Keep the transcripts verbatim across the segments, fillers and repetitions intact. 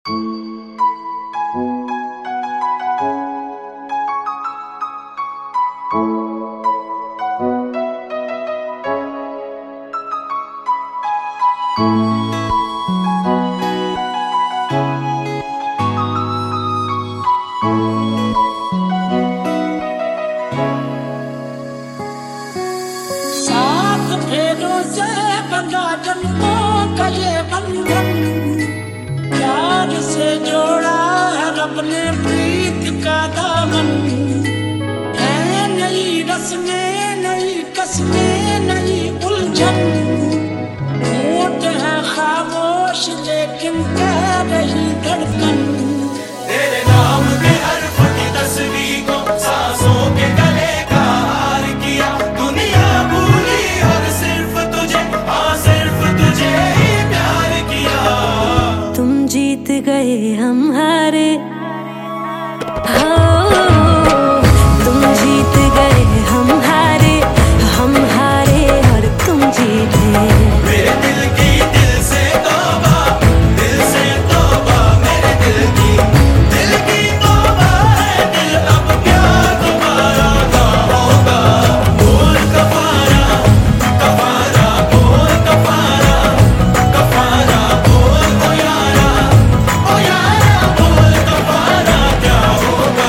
सात फेरों से बंधा जन्मों का ये बंधन, प्यार से जोड़ा है रब ने प्रीत का दामन। है नई रस्में, नई कस्में, नई उलझन, होठ है खामोश लेकिन कह रही धड़कन। तेरे नाम के हर्फ की तस्वीर को सांसों के गले का हार किया, दुनिया भूली और सिर्फ तुझे, हाँ सिर्फ तुझे ही प्यार किया। तुम जीत गए हम हारे, हो तुम जीत गए हम हारे, हम हारे और तुम जीते। मेरे दिल की दिल से तौबा, दिल से तौबा, मेरे दिल की दिल की तौबा है। दिल अब क्या दोबारा ना होगा। बोल कफारा, कफारा बोल कफारा, कफारा बोल ओ यारा, ओ यारा बोल कफारा क्या होगा।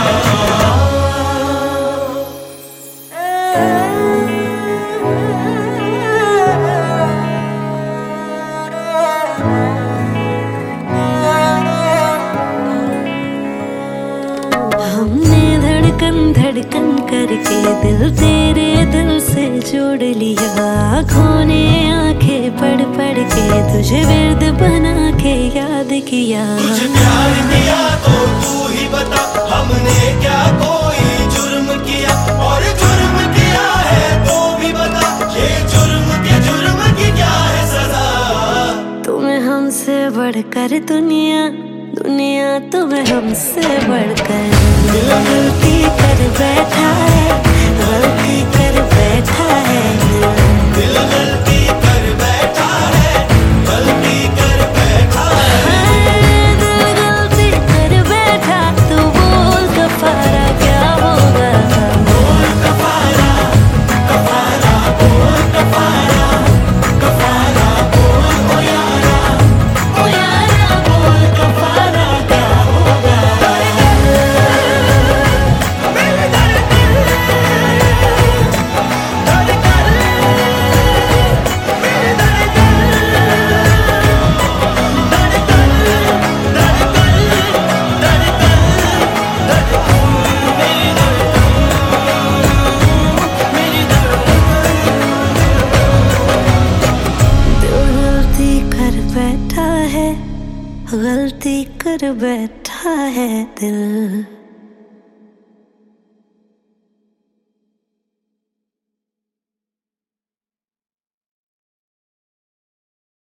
हमने धड़कन धड़कन करके दिल तेरे दिल से जोड़ लिया। आँखों ने आंखें पढ़ पढ़ के तुझे विर्द बना के याद किया। तुझे प्यार किया तो तू ही बता, हमने क्या कोई जुर्म किया, और जुर्म किया है तो भी बता, ये जुर्म के जुर्म की क्या है सजा। तुम्हें हमसे बढ़कर दुनिया, दुनिया तुम्हें हमसे बढ़कर। दिल गलती कर बैठा है, गलती कर बैठा है। दिल गलती कर बैठा है, गलती कर बैठा है। दिल गलती कर बैठा, तू बोल कफारा क्या होगा। बोल कफारा, कफारा बोल कफारा, कफारा बोल ओ यारा, ओ यारा बोल कफारा क्या होगा। मेरे धड़कन, धड़कन, मेरे धड़कन, धड़कन, धड़कन, धड़कन, धड़कन, मेरी दिल गलती कर बैठा है, गलती कर बैठा है दिल।